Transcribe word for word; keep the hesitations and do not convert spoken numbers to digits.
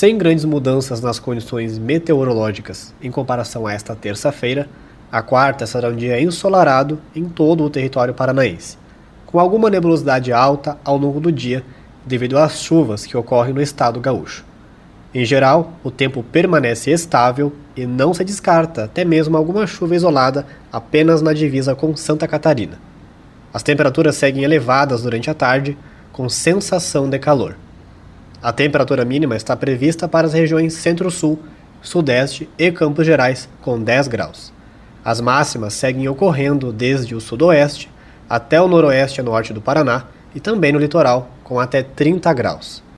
sem grandes mudanças nas condições meteorológicas em comparação a esta terça-feira, a quarta será um dia ensolarado em todo o território paranaense, com alguma nebulosidade alta ao longo do dia devido às chuvas que ocorrem no estado gaúcho. Em geral, o tempo permanece estável e não se descarta até mesmo alguma chuva isolada apenas na divisa com Santa Catarina. As temperaturas seguem elevadas durante a tarde, com sensação de calor. A temperatura mínima está prevista para as regiões Centro-Sul, Sudeste e Campos Gerais, com dez graus. As máximas seguem ocorrendo desde o Sudoeste até o Noroeste e Norte do Paraná e também no litoral, com até trinta graus.